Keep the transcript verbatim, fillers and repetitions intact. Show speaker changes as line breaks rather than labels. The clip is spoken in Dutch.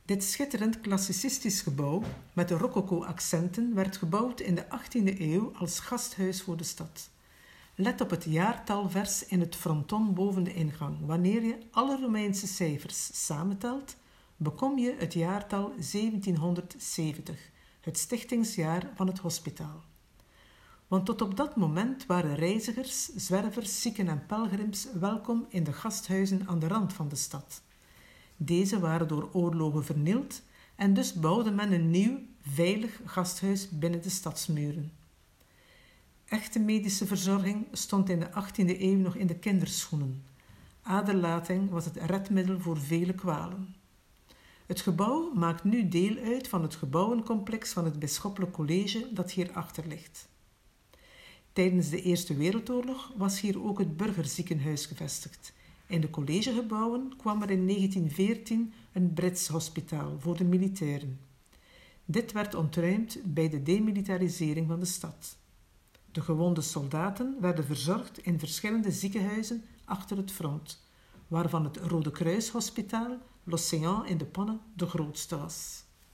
Dit schitterend klassicistisch gebouw met de rococo-accenten werd gebouwd in de achttiende eeuw als gasthuis voor de stad. Let op het jaartalvers in het fronton boven de ingang. Wanneer je alle Romeinse cijfers samentelt, bekom je het jaartal zeventienhonderdzeventig, het stichtingsjaar van het hospitaal. Want tot op dat moment waren reizigers, zwervers, zieken en pelgrims welkom in de gasthuizen aan de rand van de stad. Deze waren door oorlogen vernield en dus bouwde men een nieuw, veilig gasthuis binnen de stadsmuren. Echte medische verzorging stond in de achttiende eeuw nog in de kinderschoenen. Aderlating was het redmiddel voor vele kwalen. Het gebouw maakt nu deel uit van het gebouwencomplex van het Bisschoppelijk College dat hierachter ligt. Tijdens de Eerste Wereldoorlog was hier ook het burgerziekenhuis gevestigd. In de collegegebouwen kwam er in negentien veertien een Brits hospitaal voor de militairen. Dit werd ontruimd bij de demilitarisering van de stad. De gewonde soldaten werden verzorgd in verschillende ziekenhuizen achter het front, waarvan het Rode Kruishospitaal, L'Océan in de Panne, de grootste was.